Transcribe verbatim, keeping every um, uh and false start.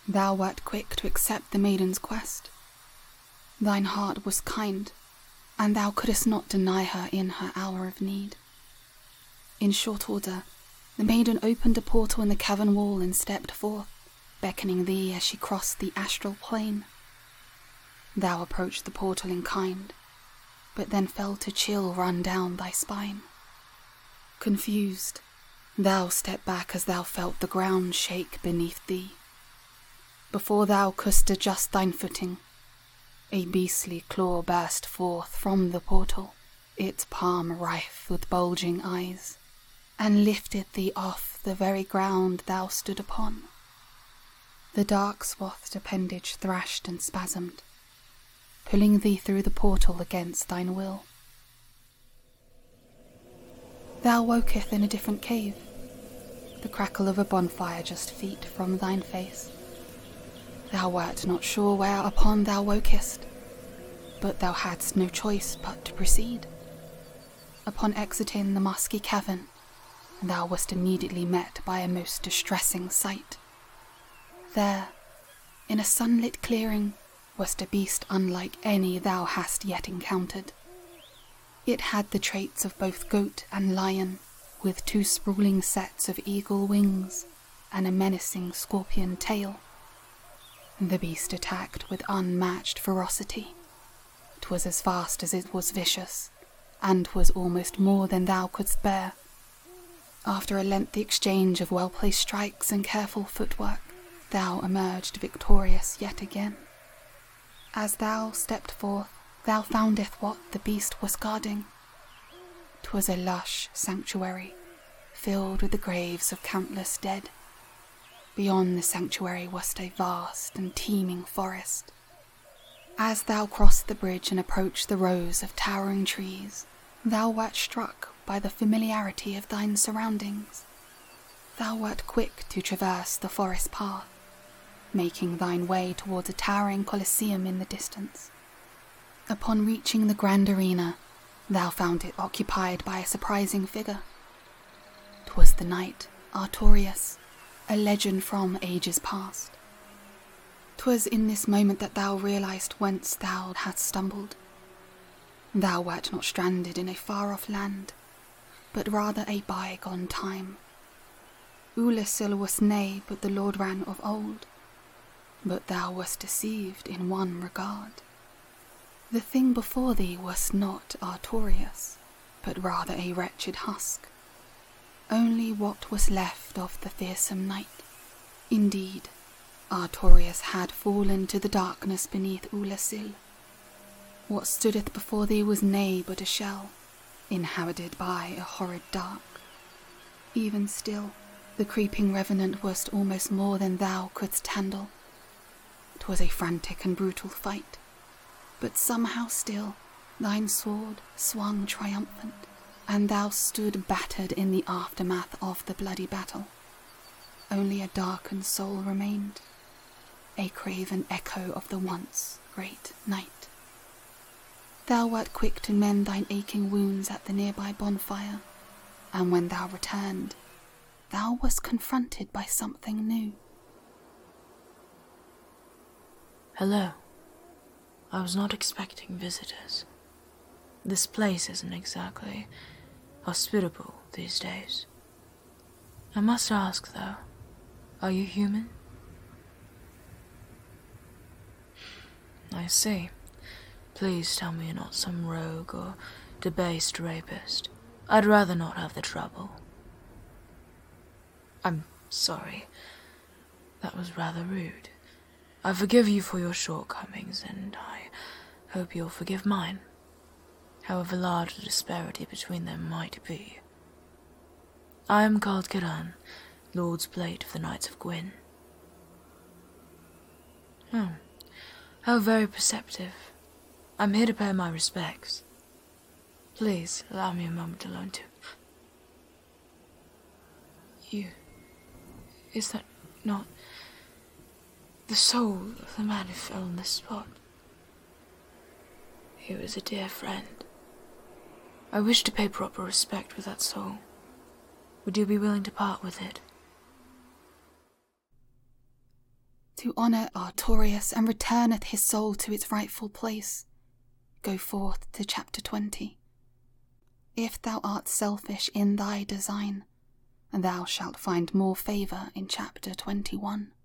Thou wert quick to accept the maiden's quest. Thine heart was kind, and thou couldst not deny her in her hour of need. In short order, the maiden opened a portal in the cavern wall and stepped forth, beckoning thee as she crossed the astral plane. Thou approached the portal in kind, but then felt a chill run down thy spine. Confused, thou stepped back as thou felt the ground shake beneath thee. Before thou couldst adjust thine footing, a beastly claw burst forth from the portal, its palm rife with bulging eyes, and lifted thee off the very ground thou stood upon. The dark-swathed appendage thrashed and spasmed, pulling thee through the portal against thine will. Thou woketh in a different cave, the crackle of a bonfire just feet from thine face. Thou wert not sure whereupon thou wokest, but thou hadst no choice but to proceed. Upon exiting the musky cavern, thou wast immediately met by a most distressing sight. There, in a sunlit clearing, was a beast unlike any thou hast yet encountered. It had the traits of both goat and lion, with two sprawling sets of eagle wings and a menacing scorpion tail. The beast attacked with unmatched ferocity. 'Twas as fast as it was vicious, and was almost more than thou couldst bear. After a lengthy exchange of well-placed strikes and careful footwork, thou emerged victorious yet again. As thou stepped forth, thou foundest what the beast was guarding. 'Twas a lush sanctuary, filled with the graves of countless dead. Beyond the sanctuary was a vast and teeming forest. As thou crossed the bridge and approached the rows of towering trees, thou wert struck by the familiarity of thine surroundings. Thou wert quick to traverse the forest path, making thine way towards a towering coliseum in the distance. Upon reaching the grand arena, thou found it occupied by a surprising figure. 'Twas the knight Artorius, a legend from ages past. 'Twas in this moment that thou realized whence thou hadst stumbled. Thou wert not stranded in a far-off land, but rather a bygone time. Ulasil was nay but the Lordran of old, but thou wast deceived in one regard. The thing before thee was not Artorius, but rather a wretched husk. Only what was left of the fearsome knight. Indeed, Artorius had fallen to the darkness beneath Ulasil. What stoodeth before thee was nay but a shell, inhabited by a horrid dark. Even still, the creeping revenant was almost more than thou couldst handle. 'Twas a frantic and brutal fight, but somehow still thine sword swung triumphant, and thou stood battered in the aftermath of the bloody battle. Only a darkened soul remained, a craven echo of the once great knight. Thou wert quick to mend thine aching wounds at the nearby bonfire, and when thou returned, thou wast confronted by something new. Hello. I was not expecting visitors. This place isn't exactly hospitable these days. I must ask, though, are you human? I see. Please tell me you're not some rogue or debased rapist. I'd rather not have the trouble. I'm sorry. That was rather rude. I forgive you for your shortcomings, and I hope you'll forgive mine, however large the disparity between them might be. I am called Kiran, Lord's Blade of the Knights of Gwyn. Hmm. How very perceptive. I'm here to pay my respects. Please, allow me a moment alone to... You... Is that not... the soul of the man who fell on this spot? He was a dear friend. I wish to pay proper respect with that soul. Would you be willing to part with it? to honour Artorius and returneth his soul to its rightful place, go forth to chapter twenty. If thou art selfish in thy design, thou shalt find more favour in chapter twenty-one.